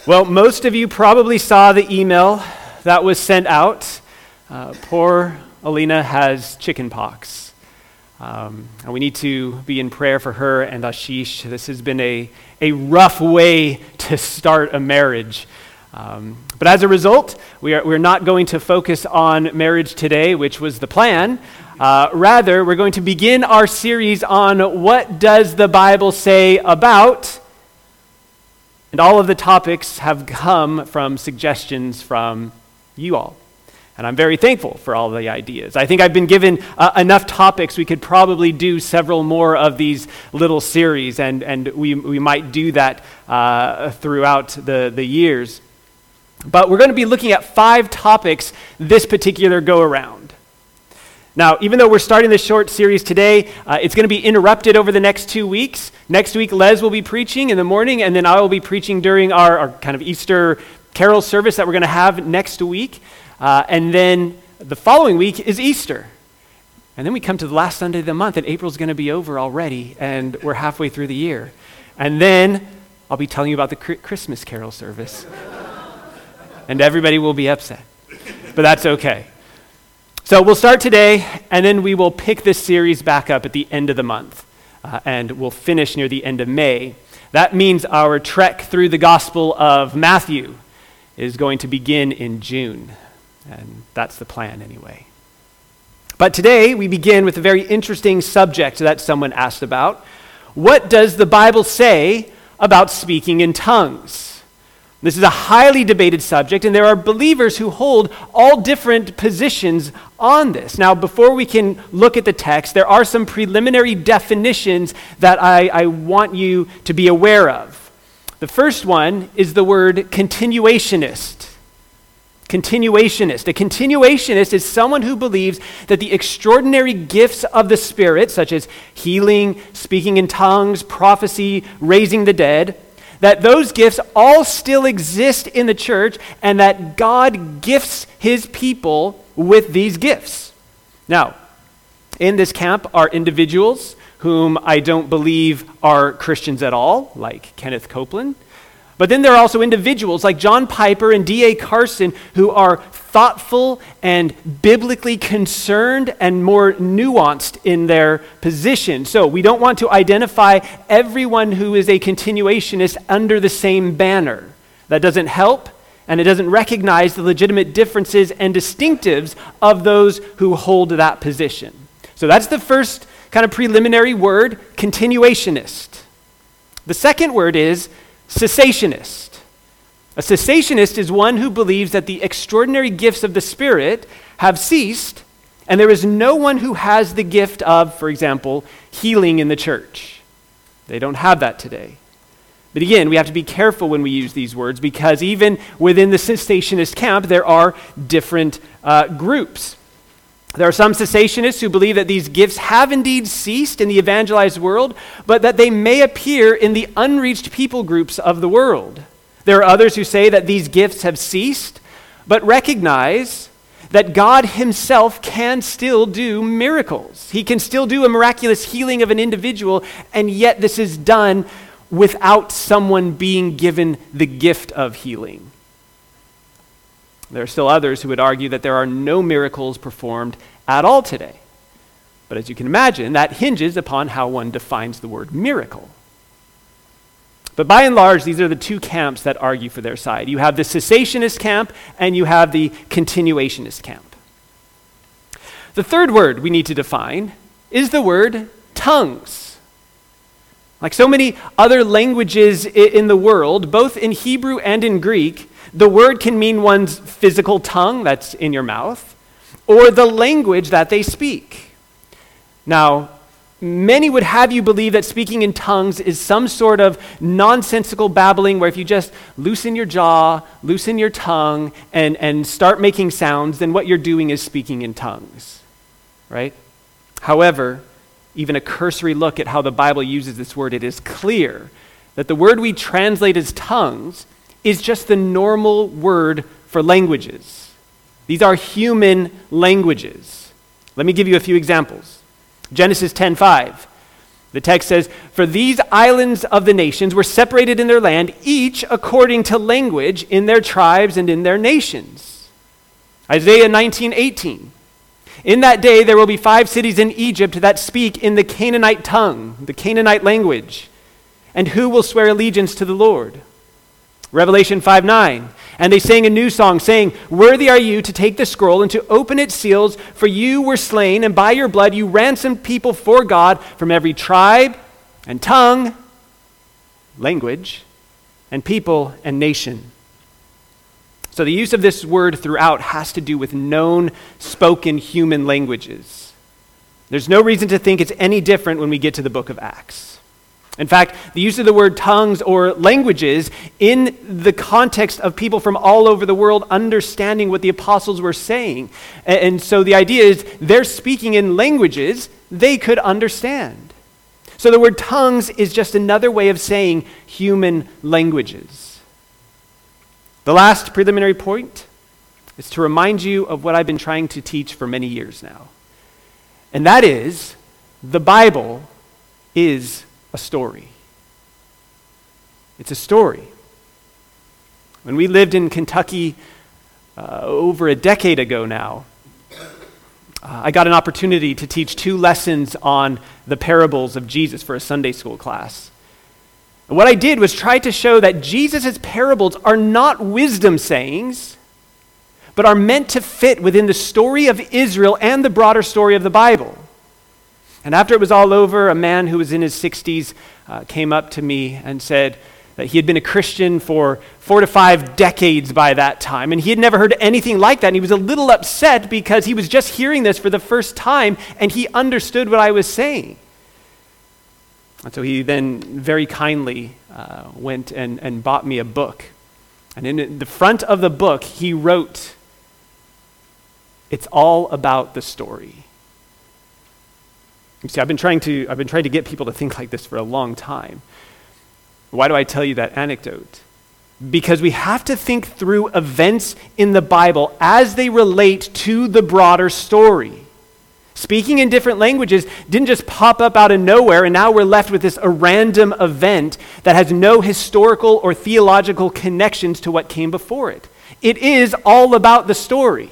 Well, most of you probably saw the email that was sent out. Poor Alina has chicken pox. And we need to be in prayer for her and Ashish. This has been a rough way to start a marriage. But as a result, we're not going to focus on marriage today, which was the plan. Rather, we're going to begin our series on what does the Bible say about. And all of the topics have come from suggestions from you all. And I'm very thankful for all the ideas. I think I've been given enough topics. We could probably do several more of these little series, and we might do that throughout the years. But we're going to be looking at 5 topics this particular go-around. Now, even though we're starting this short series today, it's going to be interrupted over the next 2 weeks. Next week, Les will be preaching in the morning, and then I will be preaching during our kind of Easter carol service that we're going to have next week. And then the following week is Easter. And then we come to the last Sunday of the month, and April's going to be over already, and we're halfway through the year. And then I'll be telling you about the Christmas carol service. And everybody will be upset. But that's okay. So we'll start today, and then we will pick this series back up at the end of the month, and we'll finish near the end of May. That means our trek through the Gospel of Matthew is going to begin in June, and that's the plan anyway. But today we begin with a very interesting subject that someone asked about. What does the Bible say about speaking in tongues? This is a highly debated subject, and there are believers who hold all different positions on this. Now, before we can look at the text, there are some preliminary definitions that I want you to be aware of. The first one is the word continuationist. Continuationist. A continuationist is someone who believes that the extraordinary gifts of the Spirit, such as healing, speaking in tongues, prophecy, raising the dead, that those gifts all still exist in the church, and that God gifts his people with these gifts. Now, in this camp are individuals whom I don't believe are Christians at all, like Kenneth Copeland. But then there are also individuals like John Piper and D.A. Carson who are thoughtful and biblically concerned and more nuanced in their position. So we don't want to identify everyone who is a continuationist under the same banner. That doesn't help, and it doesn't recognize the legitimate differences and distinctives of those who hold that position. So that's the first kind of preliminary word, continuationist. The second word is cessationist. A cessationist is one who believes that the extraordinary gifts of the Spirit have ceased, and there is no one who has the gift of, for example, healing in the church. They don't have that today. But again, we have to be careful when we use these words, because even within the cessationist camp, there are different groups. There are some cessationists who believe that these gifts have indeed ceased in the evangelized world, but that they may appear in the unreached people groups of the world. There are others who say that these gifts have ceased, but recognize that God himself can still do miracles. He can still do a miraculous healing of an individual, and yet this is done without someone being given the gift of healing. There are still others who would argue that there are no miracles performed at all today. But as you can imagine, that hinges upon how one defines the word miracle. But by and large, these are the two camps that argue for their side. You have the cessationist camp and you have the continuationist camp. The third word we need to define is the word tongues. Like so many other languages in the world, both in Hebrew and in Greek, the word can mean one's physical tongue that's in your mouth, or the language that they speak. Now, many would have you believe that speaking in tongues is some sort of nonsensical babbling where if you just loosen your jaw, loosen your tongue, and start making sounds, then what you're doing is speaking in tongues, right? However, even a cursory look at how the Bible uses this word, it is clear that the word we translate as tongues is just the normal word for languages. These are human languages. Let me give you a few examples. Genesis 10:5. The text says, "For these islands of the nations were separated in their land, each according to language in their tribes and in their nations." Isaiah 19:18. "In that day there will be 5 cities in Egypt that speak in the Canaanite tongue," the Canaanite language. "And who will swear allegiance to the Lord?" Revelation 5:9. "And they sang a new song, saying, 'Worthy are you to take the scroll and to open its seals, for you were slain, and by your blood you ransomed people for God from every tribe and tongue," language, "and people and nation.'" So the use of this word throughout has to do with known spoken human languages. There's no reason to think it's any different when we get to the book of Acts. In fact, the use of the word tongues or languages in the context of people from all over the world understanding what the apostles were saying. And so the idea is they're speaking in languages they could understand. So the word tongues is just another way of saying human languages. The last preliminary point is to remind you of what I've been trying to teach for many years now. And that is, the Bible is a story. It's a story. When we lived in Kentucky over a decade ago now, I got an opportunity to teach 2 lessons on the parables of Jesus for a Sunday school class. And what I did was try to show that Jesus' parables are not wisdom sayings, but are meant to fit within the story of Israel and the broader story of the Bible. And after it was all over, a man who was in his 60s came up to me and said that he had been a Christian for 4 to 5 decades by that time, and he had never heard anything like that, and he was a little upset because he was just hearing this for the first time, and he understood what I was saying. And so he then very kindly went and bought me a book. And in the front of the book, he wrote, "It's all about the story." You see, I've been trying to get people to think like this for a long time. Why do I tell you that anecdote? Because we have to think through events in the Bible as they relate to the broader story. Speaking in different languages didn't just pop up out of nowhere, and now we're left with this a random event that has no historical or theological connections to what came before it. It is all about the story.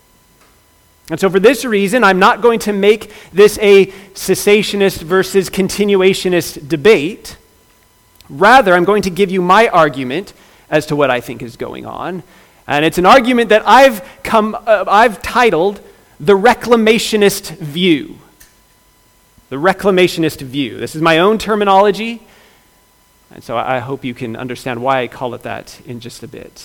And so for this reason, I'm not going to make this a cessationist versus continuationist debate. Rather, I'm going to give you my argument as to what I think is going on. And it's an argument that I've titled The Reclamationist View. The Reclamationist View. This is my own terminology, and so I hope you can understand why I call it that in just a bit.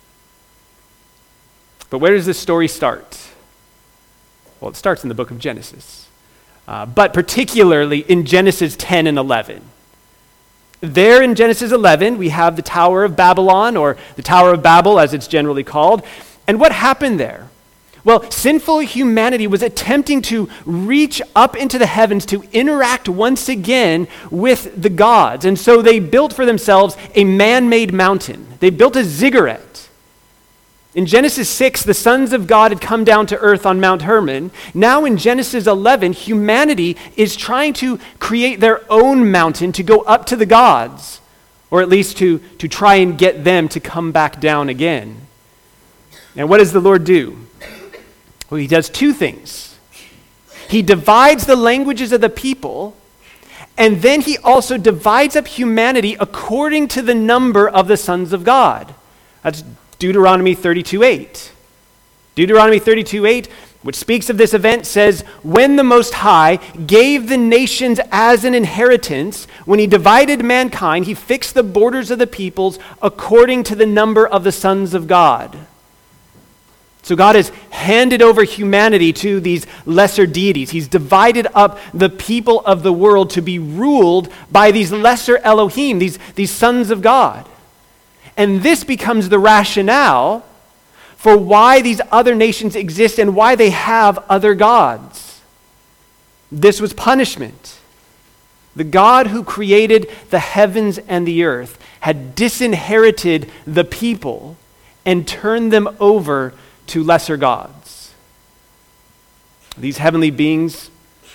But where does this story start? Well, it starts in the book of Genesis, but particularly in Genesis 10 and 11. There in Genesis 11, we have the Tower of Babylon, or the Tower of Babel as it's generally called. And what happened there? Well, sinful humanity was attempting to reach up into the heavens to interact once again with the gods. And so they built for themselves a man-made mountain. They built a ziggurat. In Genesis 6, the sons of God had come down to earth on Mount Hermon. Now in Genesis 11, humanity is trying to create their own mountain to go up to the gods, or at least to try and get them to come back down again. And what does the Lord do? Well, he does 2 things. He divides the languages of the people, and then he also divides up humanity according to the number of the sons of God. That's Deuteronomy 32:8. Deuteronomy 32:8, which speaks of this event, says, "When the Most High gave the nations as an inheritance, when he divided mankind, he fixed the borders of the peoples according to the number of the sons of God." So God has handed over humanity to these lesser deities. He's divided up the people of the world to be ruled by these lesser Elohim, these sons of God. And this becomes the rationale for why these other nations exist and why they have other gods. This was punishment. The God who created the heavens and the earth had disinherited the people and turned them over to lesser gods. These heavenly beings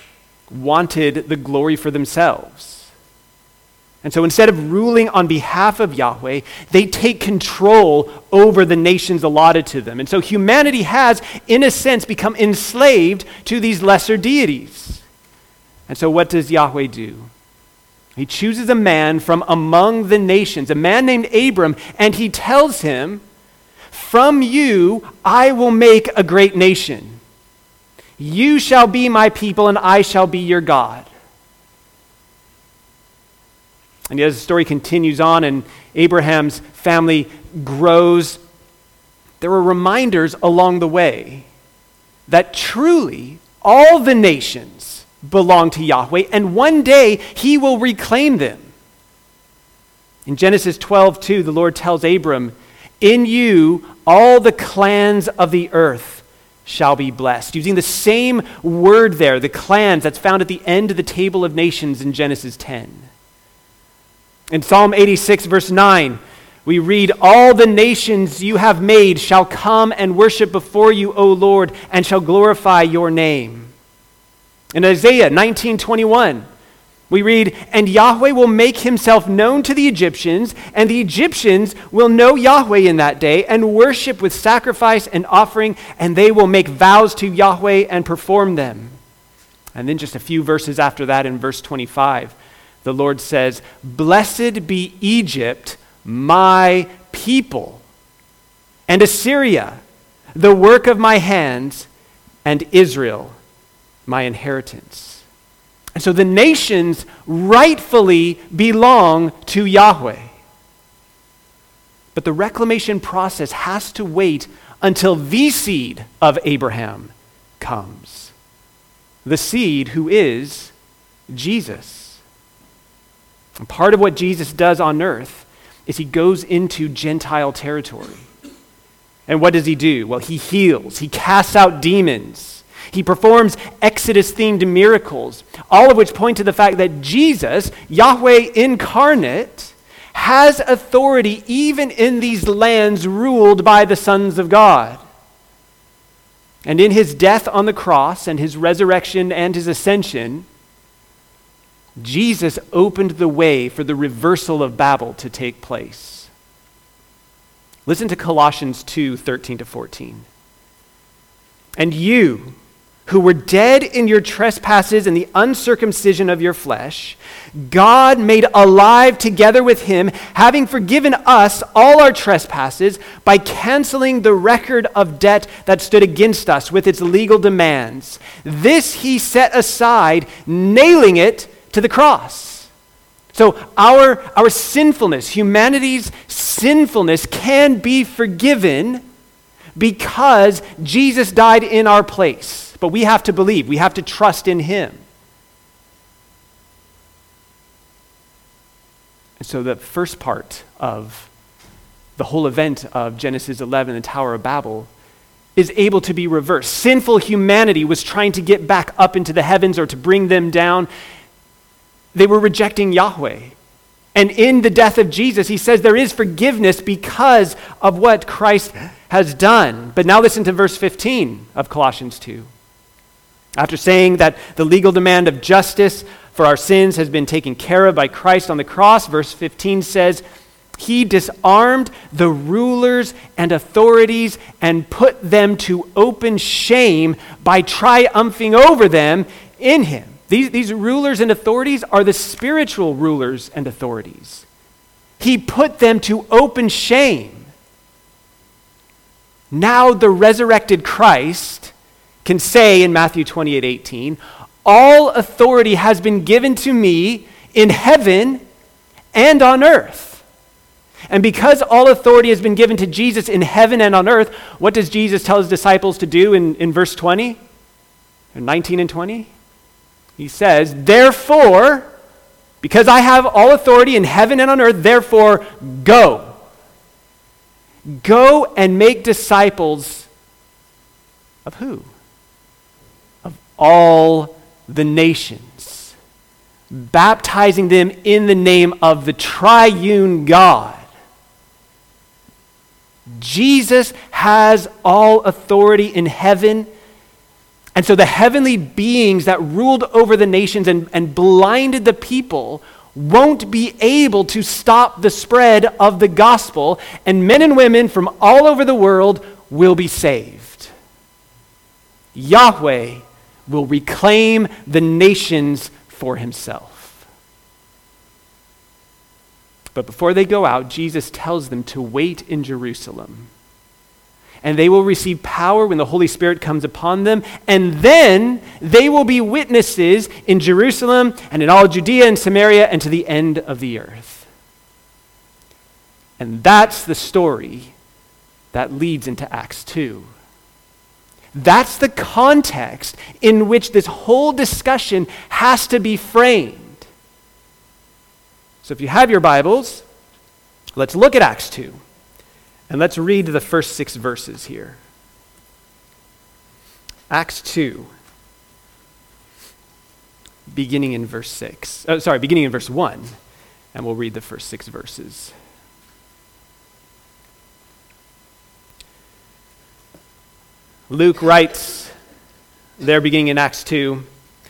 wanted the glory for themselves. And so instead of ruling on behalf of Yahweh, they take control over the nations allotted to them. And so humanity has, in a sense, become enslaved to these lesser deities. And so what does Yahweh do? He chooses a man from among the nations, a man named Abram, and he tells him, "From you I will make a great nation. You shall be my people, and I shall be your God." And as the story continues on and Abraham's family grows, there were reminders along the way that truly all the nations belong to Yahweh, and one day he will reclaim them. In Genesis 12:2, the Lord tells Abram, "In you all the clans of the earth shall be blessed," using the same word there, the clans, that's found at the end of the table of nations in Genesis 10. In Psalm 86, verse 9, we read, "All the nations you have made shall come and worship before you, O Lord, and shall glorify your name." In Isaiah 19:21, we read, "And Yahweh will make himself known to the Egyptians, and the Egyptians will know Yahweh in that day, and worship with sacrifice and offering, and they will make vows to Yahweh and perform them." And then just a few verses after that, in verse 25, the Lord says, "Blessed be Egypt, my people, and Assyria, the work of my hands, and Israel, my inheritance." And so the nations rightfully belong to Yahweh. But the reclamation process has to wait until the seed of Abraham comes. The seed who is Jesus. And part of what Jesus does on earth is he goes into Gentile territory. And what does he do? Well, he heals. He casts out demons. He performs Exodus-themed miracles, all of which point to the fact that Jesus, Yahweh incarnate, has authority even in these lands ruled by the sons of God. And in his death on the cross and his resurrection and his ascension, Jesus opened the way for the reversal of Babel to take place. Listen to Colossians 2:13-14. "And you, who were dead in your trespasses and the uncircumcision of your flesh, God made alive together with him, having forgiven us all our trespasses by canceling the record of debt that stood against us with its legal demands. This he set aside, nailing it to the cross." So our sinfulness, humanity's sinfulness, can be forgiven because Jesus died in our place. But we have to believe, we have to trust in him. And so the first part of the whole event of Genesis 11, the Tower of Babel, is able to be reversed. Sinful humanity was trying to get back up into the heavens or to bring them down. They were rejecting Yahweh. And in the death of Jesus, he says there is forgiveness because of what Christ has done. But now listen to verse 15 of Colossians 2. After saying that the legal demand of justice for our sins has been taken care of by Christ on the cross, verse 15 says, "He disarmed the rulers and authorities and put them to open shame by triumphing over them in him." These rulers and authorities are the spiritual rulers and authorities. He put them to open shame. Now the resurrected Christ can say in Matthew 28:18, "All authority has been given to me in heaven and on earth." And because all authority has been given to Jesus in heaven and on earth, what does Jesus tell his disciples to do in verse 20? 19 and 20? He says, "Therefore, because I have all authority in heaven and on earth, therefore go. Go and make disciples of who? Of all the nations, baptizing them in the name of the triune God." Jesus has all authority in heaven And so the heavenly beings that ruled over the nations and blinded the people won't be able to stop the spread of the gospel, and men and women from all over the world will be saved. Yahweh will reclaim the nations for himself. But before they go out, Jesus tells them to wait in Jerusalem. And they will receive power when the Holy Spirit comes upon them, and then they will be witnesses in Jerusalem and in all Judea and Samaria and to the end of the earth. And that's the story that leads into Acts 2. That's the context in which this whole discussion has to be framed. So if you have your Bibles, let's look at Acts 2. And let's read the first 6 verses here. Acts 2, beginning in verse 1. And we'll read the first 6 verses. Luke writes, there beginning in Acts 2,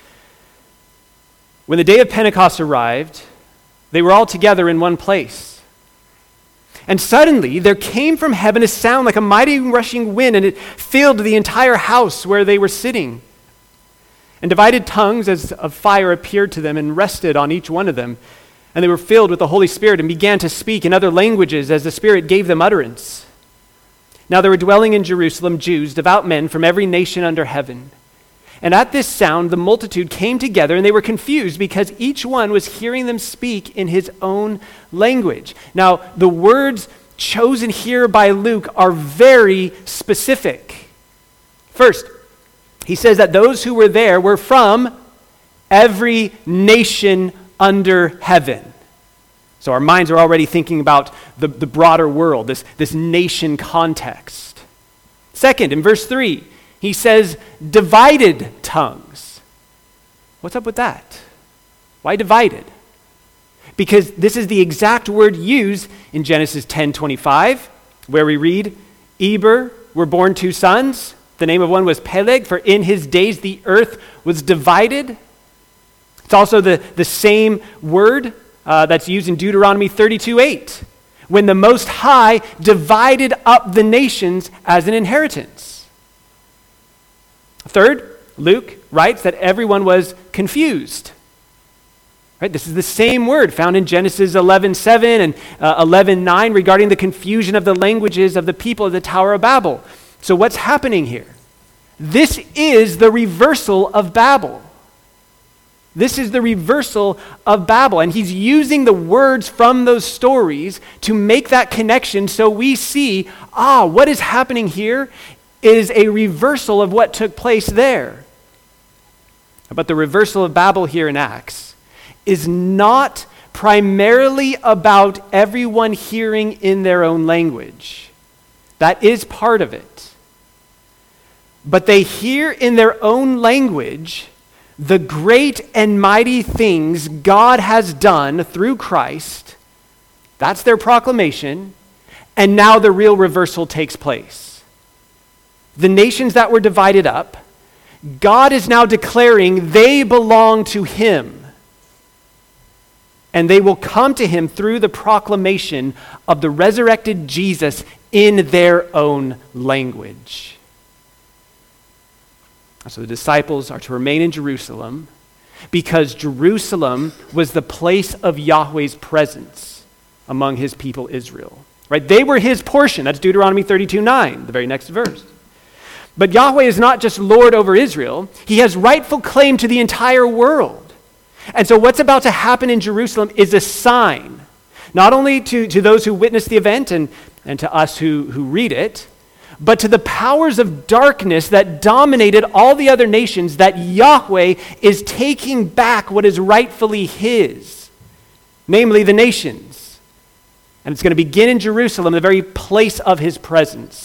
when the day of Pentecost arrived, they were all together in one place. And suddenly there came from heaven a sound like a mighty rushing wind, and it filled the entire house where they were sitting. And divided tongues as of fire appeared to them and rested on each one of them. And they were filled with the Holy Spirit and began to speak in other languages as the Spirit gave them utterance. Now there were dwelling in Jerusalem Jews, devout men from every nation under heaven. And at this sound, the multitude came together, and they were confused because each one was hearing them speak in his own language. Now, the words chosen here by Luke are very specific. First, he says that those who were there were from every nation under heaven. So our minds are already thinking about the broader world, this nation context. Second, in verse 3, he says, divided tongues. What's up with that? Why divided? Because this is the exact word used in Genesis 10:25, where we read, Eber were born 2 sons. The name of one was Peleg, for in his days the earth was divided. It's also the same word that's used in Deuteronomy 32:8, when the Most High divided up the nations as an inheritance. Third, Luke writes that everyone was confused. Right? This is the same word found in Genesis 11:7 and 11:9 regarding the confusion of the languages of the people of the Tower of Babel. So what's happening here? This is the reversal of Babel. This is the reversal of Babel. And he's using the words from those stories to make that connection so we see, what is happening here is a reversal of what took place there. But the reversal of Babel here in Acts is not primarily about everyone hearing in their own language. That is part of it. But they hear in their own language the great and mighty things God has done through Christ. That's their proclamation. And now the real reversal takes place. The nations that were divided up, God is now declaring they belong to him. And they will come to him through the proclamation of the resurrected Jesus in their own language. So the disciples are to remain in Jerusalem because Jerusalem was the place of Yahweh's presence among his people Israel. Right? They were his portion. That's Deuteronomy 32:9, the very next verse. But Yahweh is not just Lord over Israel. He has rightful claim to the entire world. And so what's about to happen in Jerusalem is a sign, not only to those who witness the event and to us who read it, but to the powers of darkness that dominated all the other nations, that Yahweh is taking back what is rightfully his, namely the nations. And it's going to begin in Jerusalem, the very place of his presence.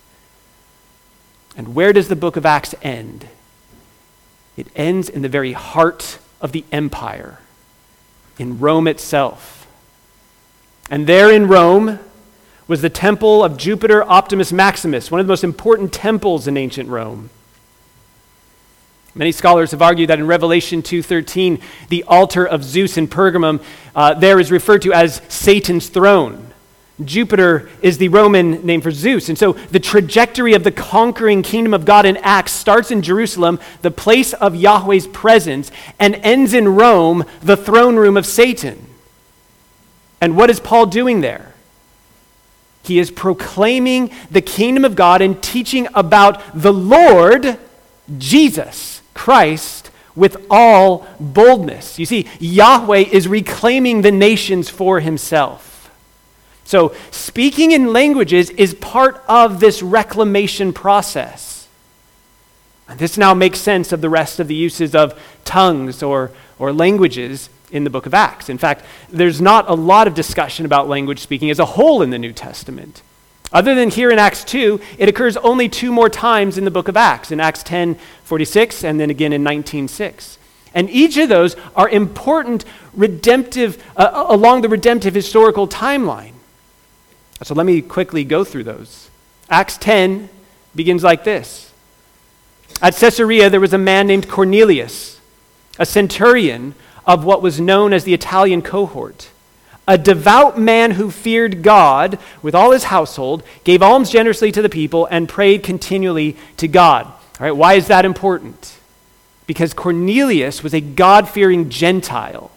And where does the book of Acts end? It ends in the very heart of the empire, in Rome itself. And there in Rome was the temple of Jupiter Optimus Maximus, one of the most important temples in ancient Rome. Many scholars have argued that in Revelation 2:13, the altar of Zeus in Pergamum there is referred to as Satan's throne. Jupiter is the Roman name for Zeus. And so the trajectory of the conquering kingdom of God in Acts starts in Jerusalem, the place of Yahweh's presence, and ends in Rome, the throne room of Satan. And what is Paul doing there? He is proclaiming the kingdom of God and teaching about the Lord, Jesus Christ, with all boldness. You see, Yahweh is reclaiming the nations for himself. So speaking in languages is part of this reclamation process. And this now makes sense of the rest of the uses of tongues or languages in the book of Acts. In fact, there's not a lot of discussion about language speaking as a whole in the New Testament. Other than here in Acts 2, it occurs only 2 more times in the book of Acts, in Acts 10:46 and then again in 19:6. And each of those are important redemptive, along the redemptive historical timeline. So let me quickly go through those. Acts 10 begins like this. At Caesarea, there was a man named Cornelius, a centurion of what was known as the Italian cohort, a devout man who feared God with all his household, gave alms generously to the people, and prayed continually to God. All right, why is that important? Because Cornelius was a God-fearing Gentile.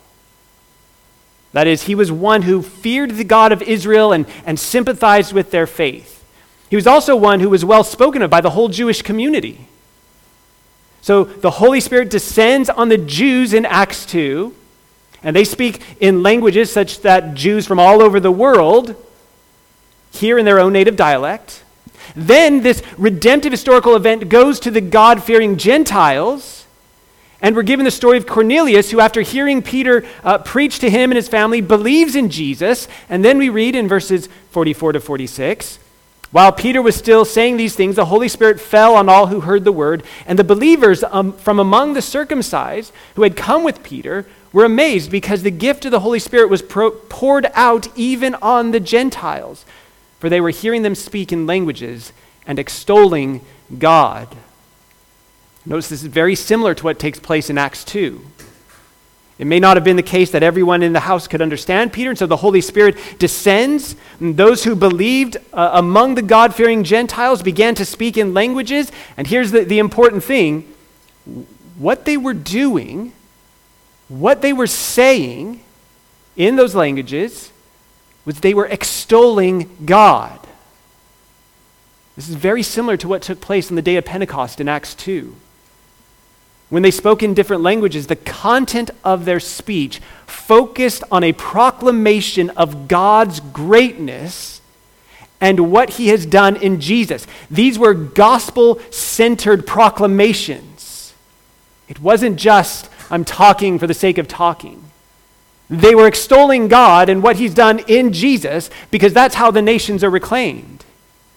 That is, he was one who feared the God of Israel and sympathized with their faith. He was also one who was well spoken of by the whole Jewish community. So the Holy Spirit descends on the Jews in Acts 2, and they speak in languages such that Jews from all over the world hear in their own native dialect. Then this redemptive historical event goes to the God-fearing Gentiles. And we're given the story of Cornelius, who after hearing Peter preach to him and his family, believes in Jesus. And then we read in verses 44 to 46, while Peter was still saying these things, the Holy Spirit fell on all who heard the word. And the believers from among the circumcised who had come with Peter were amazed because the gift of the Holy Spirit was poured out even on the Gentiles. For they were hearing them speak in languages and extolling God. Notice this is very similar to what takes place in Acts 2. It may not have been the case that everyone in the house could understand Peter, and so the Holy Spirit descends, and those who believed among the God-fearing Gentiles began to speak in languages. And here's the important thing. What they were doing, what they were saying in those languages was they were extolling God. This is very similar to what took place on the day of Pentecost in Acts 2. When they spoke in different languages, the content of their speech focused on a proclamation of God's greatness and what he has done in Jesus. These were gospel-centered proclamations. It wasn't just, I'm talking for the sake of talking. They were extolling God and what he's done in Jesus because that's how the nations are reclaimed.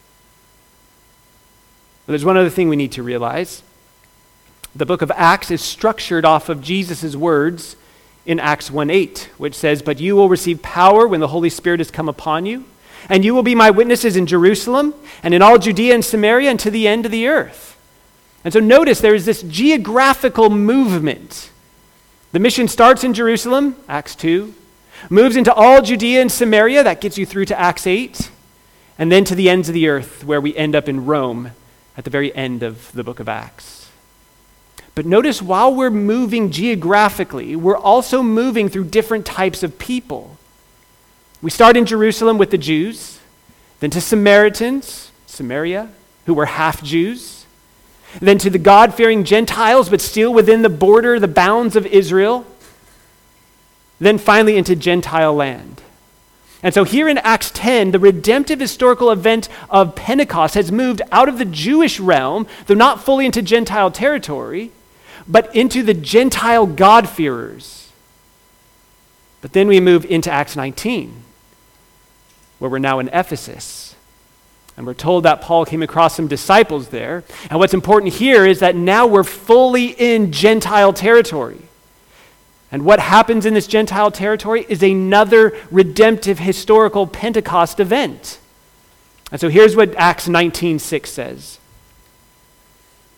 But there's one other thing we need to realize. The book of Acts is structured off of Jesus' words in Acts 1:8, which says, "But you will receive power when the Holy Spirit has come upon you, and you will be my witnesses in Jerusalem and in all Judea and Samaria and to the end of the earth." And so notice there is this geographical movement. The mission starts in Jerusalem, Acts 2, moves into all Judea and Samaria, that gets you through to Acts 8, and then to the ends of the earth, where we end up in Rome at the very end of the book of Acts. But notice while we're moving geographically, we're also moving through different types of people. We start in Jerusalem with the Jews, then to Samaritans, Samaria, who were half Jews, then to the God-fearing Gentiles, but still within the border, the bounds of Israel, then finally into Gentile land. And so here in Acts 10, the redemptive historical event of Pentecost has moved out of the Jewish realm, though not fully into Gentile territory, but into the Gentile God-fearers. But then we move into Acts 19, where we're now in Ephesus. And we're told that Paul came across some disciples there. And what's important here is that now we're fully in Gentile territory. And what happens in this Gentile territory is another redemptive historical Pentecost event. And so here's what Acts 19:6 says.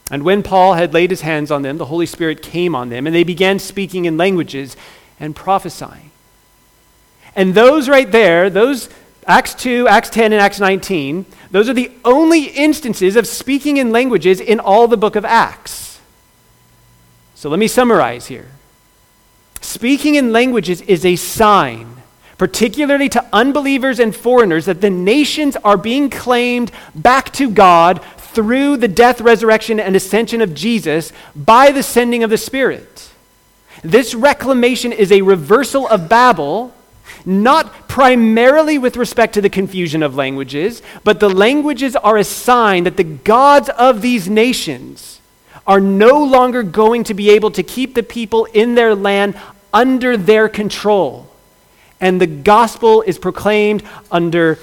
And when Paul had laid his hands on them, the Holy Spirit came on them, and they began speaking in languages and prophesying. And those right there, those Acts 2, Acts 10, and Acts 19, those are the only instances of speaking in languages in all the book of Acts. So let me summarize here. Speaking in languages is a sign, particularly to unbelievers and foreigners, that the nations are being claimed back to God through the death, resurrection, and ascension of Jesus by the sending of the Spirit. This reclamation is a reversal of Babel, not primarily with respect to the confusion of languages, but the languages are a sign that the gods of these nations are no longer going to be able to keep the people in their land under their control. And the gospel is proclaimed over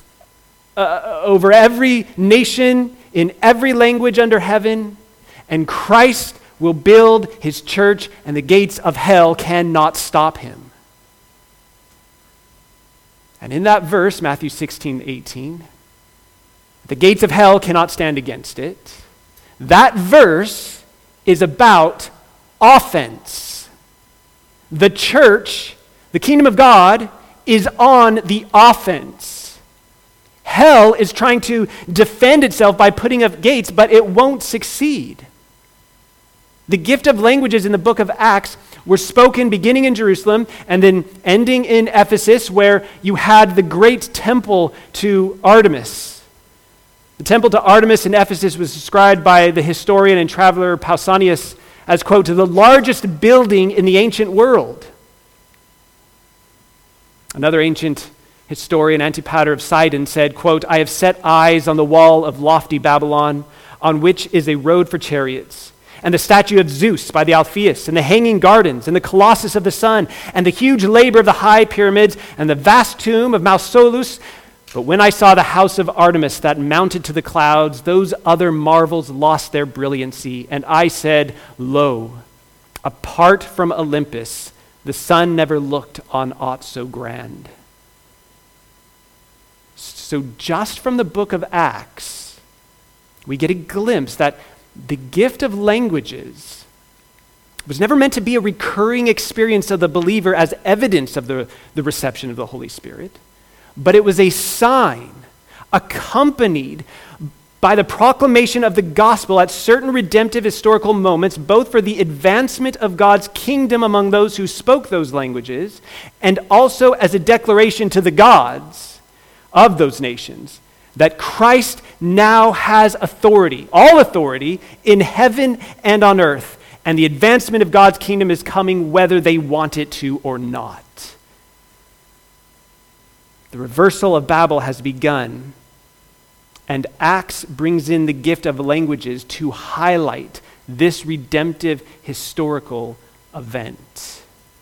every nation, in every language under heaven, and Christ will build his church, and the gates of hell cannot stop him. And in that verse, Matthew 16:18, the gates of hell cannot stand against it. That verse is about offense. The church, the kingdom of God, is on the offense. Hell is trying to defend itself by putting up gates, but it won't succeed. The gift of languages in the book of Acts were spoken beginning in Jerusalem and then ending in Ephesus, where you had the great temple to Artemis. The temple to Artemis in Ephesus was described by the historian and traveler Pausanias as, quote, the largest building in the ancient world. Another ancient historian, Antipater of Sidon, said, quote, I have set eyes on the wall of lofty Babylon, on which is a road for chariots, and the statue of Zeus by the Alpheus, and the hanging gardens, and the Colossus of the sun, and the huge labor of the high pyramids, and the vast tomb of Mausolus. But when I saw the house of Artemis that mounted to the clouds, those other marvels lost their brilliancy. And I said, lo, apart from Olympus, the sun never looked on aught so grand. So just from the book of Acts, we get a glimpse that the gift of languages was never meant to be a recurring experience of the believer as evidence of the reception of the Holy Spirit, but it was a sign accompanied by the proclamation of the gospel at certain redemptive historical moments, both for the advancement of God's kingdom among those who spoke those languages, and also as a declaration to the gods of those nations that Christ now has authority, all authority, in heaven and on earth, and the advancement of God's kingdom is coming whether they want it to or not. The reversal of Babel has begun, and Acts brings in the gift of languages to highlight this redemptive historical event.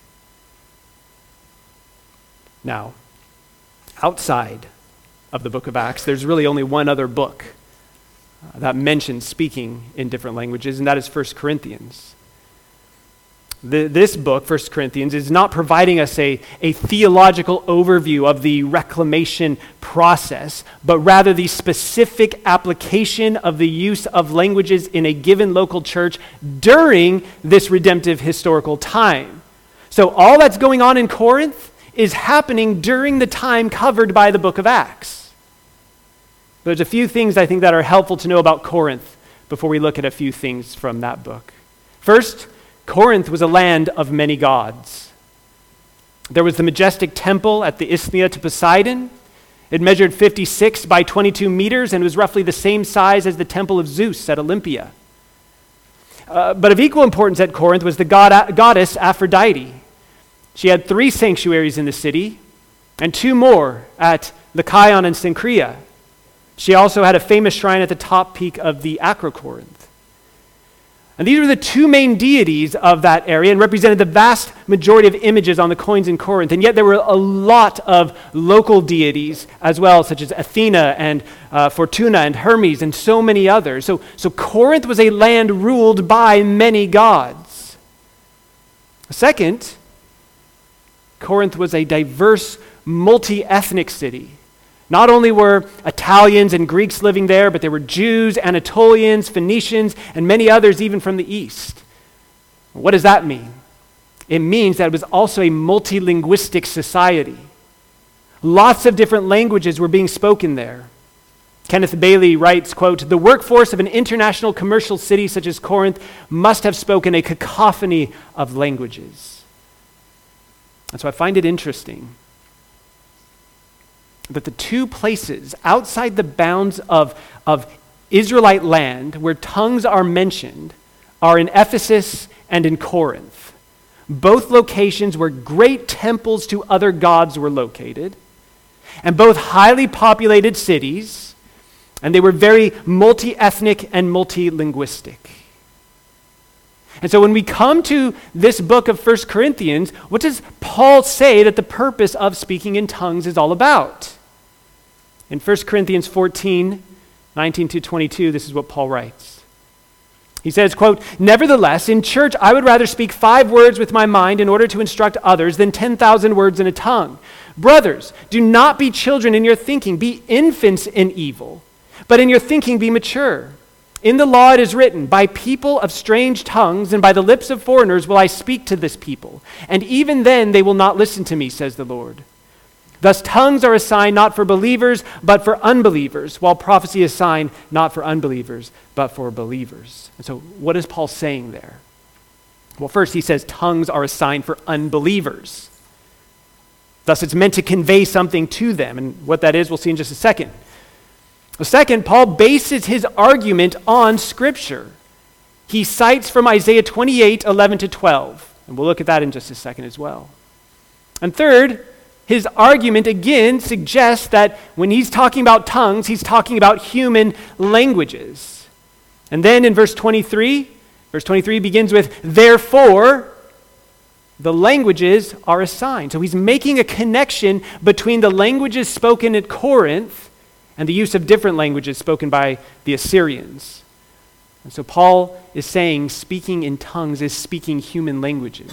Now, outside of the book of Acts, there's really only one other book that mentions speaking in different languages, and that is 1 Corinthians. This book, 1 Corinthians, is not providing us a theological overview of the reclamation process, but rather the specific application of the use of languages in a given local church during this redemptive historical time. So all that's going on in Corinth is happening during the time covered by the book of Acts. There's a few things I think that are helpful to know about Corinth before we look at a few things from that book. First, Corinth was a land of many gods. There was the majestic temple at the Isthmia to Poseidon. It measured 56 by 22 meters and was roughly the same size as the temple of Zeus at Olympia. But of equal importance at Corinth was the goddess Aphrodite. She had 3 sanctuaries in the city and 2 more at Lycaon and Cenchrea. She also had a famous shrine at the top peak of the Acrocorinth. And these were the 2 main deities of that area and represented the vast majority of images on the coins in Corinth. And yet there were a lot of local deities as well, such as Athena and Fortuna and Hermes and so many others. So Corinth was a land ruled by many gods. Second, Corinth was a diverse, multi-ethnic city. Not only were Italians and Greeks living there, but there were Jews, Anatolians, Phoenicians, and many others even from the east. What does that mean? It means that it was also a multilinguistic society. Lots of different languages were being spoken there. Kenneth Bailey writes, quote, "The workforce of an international commercial city such as Corinth must have spoken a cacophony of languages." And so I find it interesting that the two places outside the bounds of Israelite land where tongues are mentioned are in Ephesus and in Corinth. Both locations where great temples to other gods were located, and both highly populated cities, and they were very multi-ethnic and multi-linguistic. And so when we come to this book of 1 Corinthians, what does Paul say that the purpose of speaking in tongues is all about? In 1 Corinthians 14, 19 to 22, this is what Paul writes. He says, quote, "Nevertheless, in church I would rather speak 5 words with my mind in order to instruct others than 10,000 words in a tongue. Brothers, do not be children in your thinking, be infants in evil, but in your thinking be mature. In the law it is written, by people of strange tongues and by the lips of foreigners will I speak to this people, and even then they will not listen to me, says the Lord. Thus tongues are a sign not for believers, but for unbelievers, while prophecy is a sign not for unbelievers, but for believers." And so what is Paul saying there? Well, first he says tongues are a sign for unbelievers. Thus it's meant to convey something to them, and what that is we'll see in just a second. The second, Paul bases his argument on Scripture. He cites from Isaiah 28, 11 to 12, and we'll look at that in just a second as well. And third, his argument again suggests that when he's talking about tongues, he's talking about human languages. And then in verse 23 begins with, "Therefore, the languages are a sign." So he's making a connection between the languages spoken at Corinth and the use of different languages spoken by the Assyrians. And so Paul is saying speaking in tongues is speaking human languages.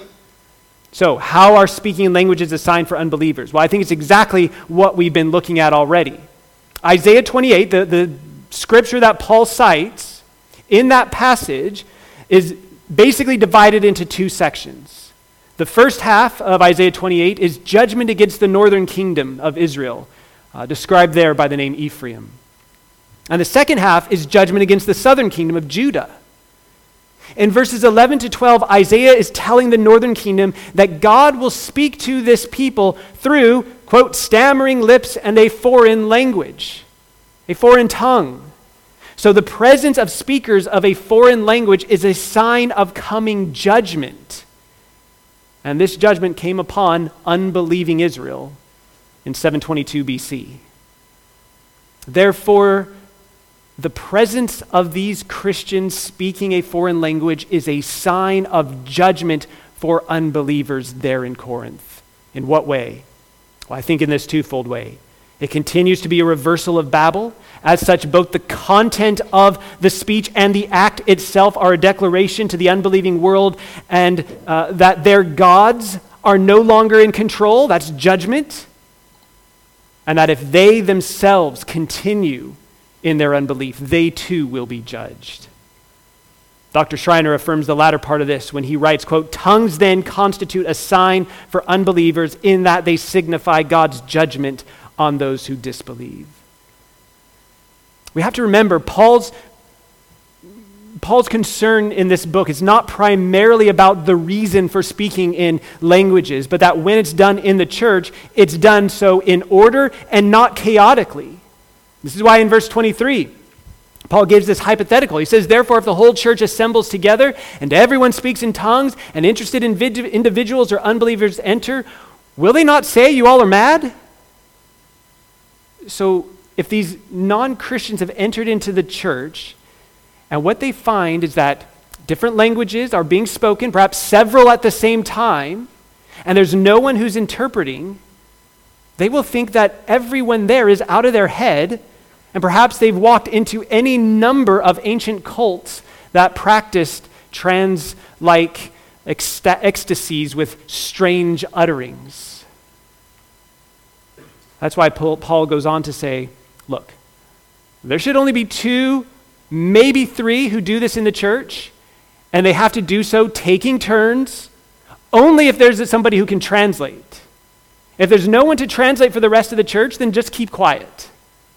So how are speaking in languages a sign for unbelievers? Well, I think it's exactly what we've been looking at already. Isaiah 28, the scripture that Paul cites in that passage, is basically divided into 2 sections. The first half of Isaiah 28 is judgment against the northern kingdom of Israel, described there by the name Ephraim. And the second half is judgment against the southern kingdom of Judah. In verses 11 to 12, Isaiah is telling the northern kingdom that God will speak to this people through, quote, "stammering lips and a foreign language," a foreign tongue. So the presence of speakers of a foreign language is a sign of coming judgment. And this judgment came upon unbelieving Israel in 722 BC. Therefore, the presence of these Christians speaking a foreign language is a sign of judgment for unbelievers there in Corinth. In what way? Well, I think in this twofold way. It continues to be a reversal of Babel. As such, both the content of the speech and the act itself are a declaration to the unbelieving world and that their gods are no longer in control. That's judgment. And that if they themselves continue in their unbelief, they too will be judged. Dr. Schreiner affirms the latter part of this when he writes, quote, "Tongues then constitute a sign for unbelievers in that they signify God's judgment on those who disbelieve." We have to remember Paul's concern in this book is not primarily about the reason for speaking in languages, but that when it's done in the church, it's done so in order and not chaotically. This is why in verse 23, Paul gives this hypothetical. He says, "Therefore, if the whole church assembles together and everyone speaks in tongues and interested individuals or unbelievers enter, will they not say you all are mad?" So if these non-Christians have entered into the church and what they find is that different languages are being spoken, perhaps several at the same time, and there's no one who's interpreting, they will think that everyone there is out of their head, and perhaps they've walked into any number of ancient cults that practiced trance-like ecstasies with strange utterings. That's why Paul goes on to say, look, there should only be 2, maybe 3 who do this in the church, and they have to do so taking turns, only if there's somebody who can translate. If there's no one to translate for the rest of the church, then just keep quiet.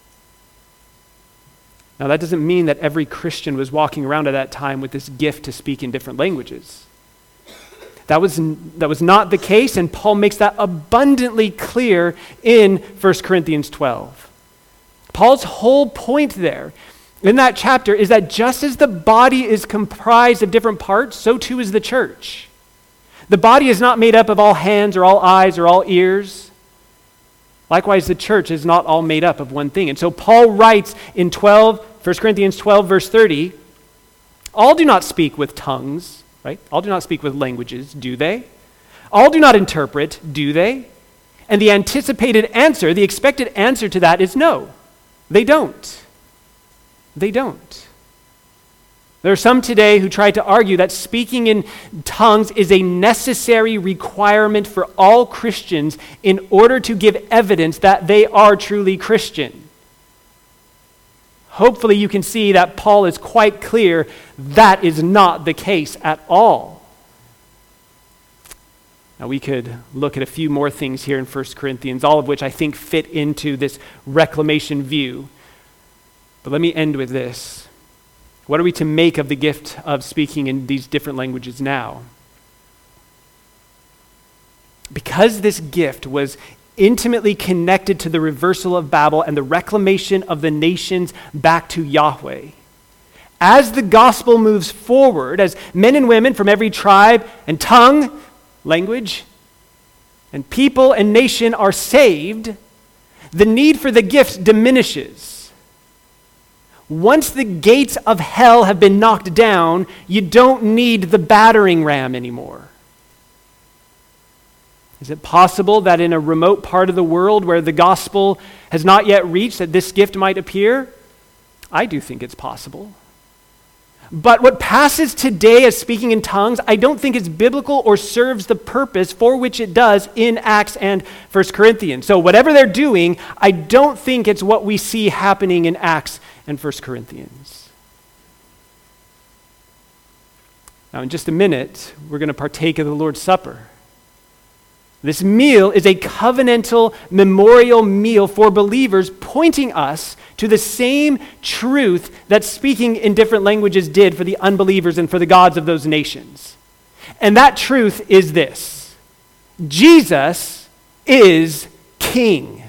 Now, that doesn't mean that every Christian was walking around at that time with this gift to speak in different languages. That was not the case, and Paul makes that abundantly clear in 1 Corinthians 12. Paul's whole point there in that chapter is that just as the body is comprised of different parts, so too is the church. The body is not made up of all hands or all eyes or all ears. Likewise, the church is not all made up of one thing. And so Paul writes in 1 Corinthians 12, verse 30, all do not speak with tongues, right? All do not speak with languages, do they? All do not interpret, do they? And the anticipated answer, the expected answer to that is no, they don't. They don't. There are some today who try to argue that speaking in tongues is a necessary requirement for all Christians in order to give evidence that they are truly Christian. Hopefully you can see that Paul is quite clear that is not the case at all. Now we could look at a few more things here in 1 Corinthians, all of which I think fit into this reclamation view. But let me end with this. What are we to make of the gift of speaking in these different languages now? Because this gift was intimately connected to the reversal of Babel and the reclamation of the nations back to Yahweh, as the gospel moves forward, as men and women from every tribe and tongue, language, and people and nation are saved, the need for the gift diminishes. Once the gates of hell have been knocked down, you don't need the battering ram anymore. Is it possible that in a remote part of the world where the gospel has not yet reached, that this gift might appear? I do think it's possible. But what passes today as speaking in tongues, I don't think is biblical or serves the purpose for which it does in Acts and 1 Corinthians. So whatever they're doing, I don't think it's what we see happening in Acts and 1 Corinthians. Now in just a minute, we're going to partake of the Lord's Supper. This meal is a covenantal memorial meal for believers, pointing us to the same truth that speaking in different languages did for the unbelievers and for the gods of those nations. And that truth is this: Jesus is King.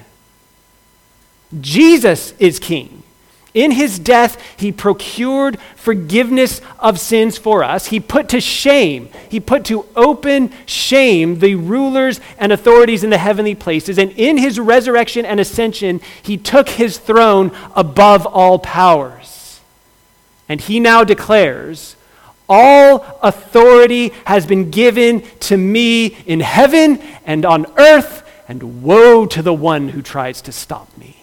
Jesus is King. In his death, he procured forgiveness of sins for us. He put to open shame the rulers and authorities in the heavenly places. And in his resurrection and ascension, he took his throne above all powers. And he now declares, all authority has been given to me in heaven and on earth, and woe to the one who tries to stop me.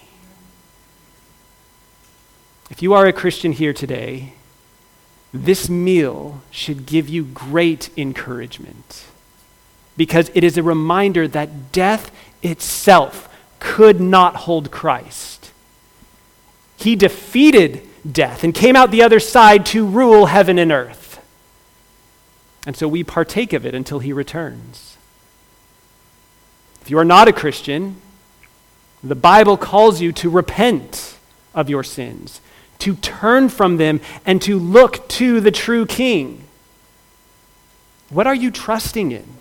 If you are a Christian here today, this meal should give you great encouragement, because it is a reminder that death itself could not hold Christ. He defeated death and came out the other side to rule heaven and earth. And so we partake of it until he returns. If you are not a Christian, the Bible calls you to repent of your sins, to turn from them, and to look to the true King. What are you trusting in?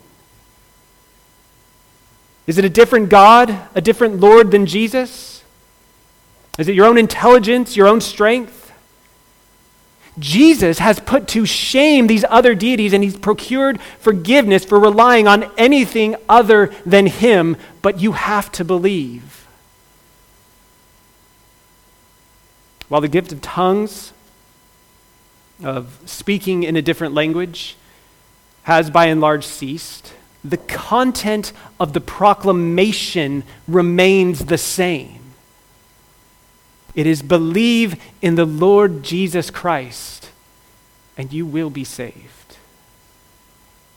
Is it a different God, a different Lord than Jesus? Is it your own intelligence, your own strength? Jesus has put to shame these other deities, and he's procured forgiveness for relying on anything other than him, but you have to believe. While the gift of tongues, of speaking in a different language, has by and large ceased, the content of the proclamation remains the same. It is believe in the Lord Jesus Christ, and you will be saved.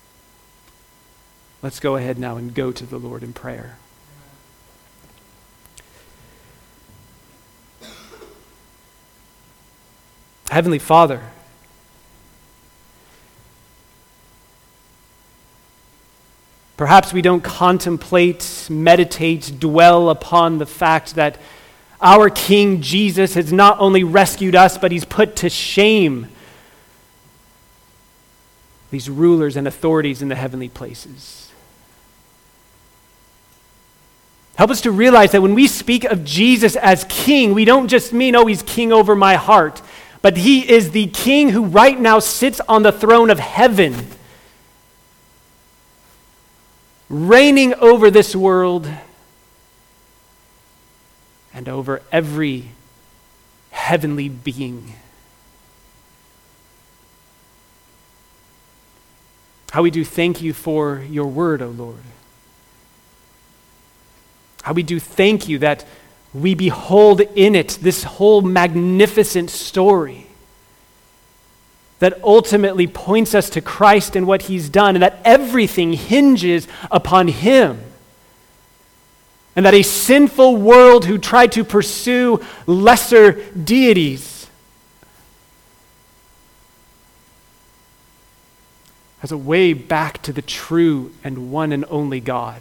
Let's go ahead now and go to the Lord in prayer. Heavenly Father, perhaps we don't contemplate, meditate, dwell upon the fact that our King Jesus has not only rescued us, but he's put to shame these rulers and authorities in the heavenly places. Help us to realize that when we speak of Jesus as King, we don't just mean, oh, he's King over my heart, but he is the King who right now sits on the throne of heaven, reigning over this world and over every heavenly being. How we do thank you for your word, O Lord. How we do thank you that we behold in it this whole magnificent story that ultimately points us to Christ and what he's done, and that everything hinges upon him. And that a sinful world who tried to pursue lesser deities has a way back to the true and one and only God.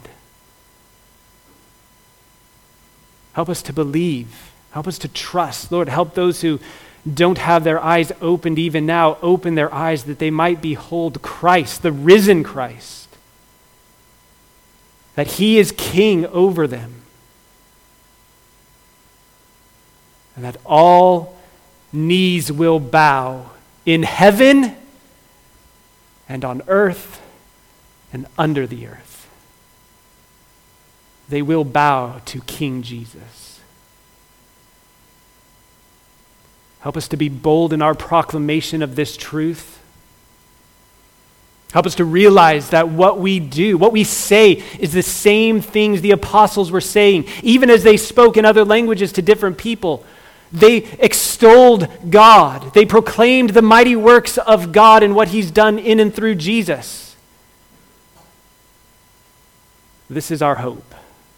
Help us to believe. Help us to trust. Lord, help those who don't have their eyes opened even now, open their eyes that they might behold Christ, the risen Christ. That he is King over them. And that all knees will bow in heaven and on earth and under the earth. They will bow to King Jesus. Help us to be bold in our proclamation of this truth. Help us to realize that what we do, what we say, is the same things the apostles were saying, even as they spoke in other languages to different people. They extolled God. They proclaimed the mighty works of God and what he's done in and through Jesus. This is our hope.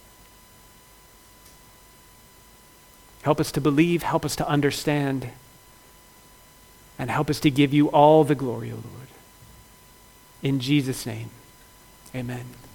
Help us to believe, help us to understand, and help us to give you all the glory, O Lord. In Jesus' name, amen.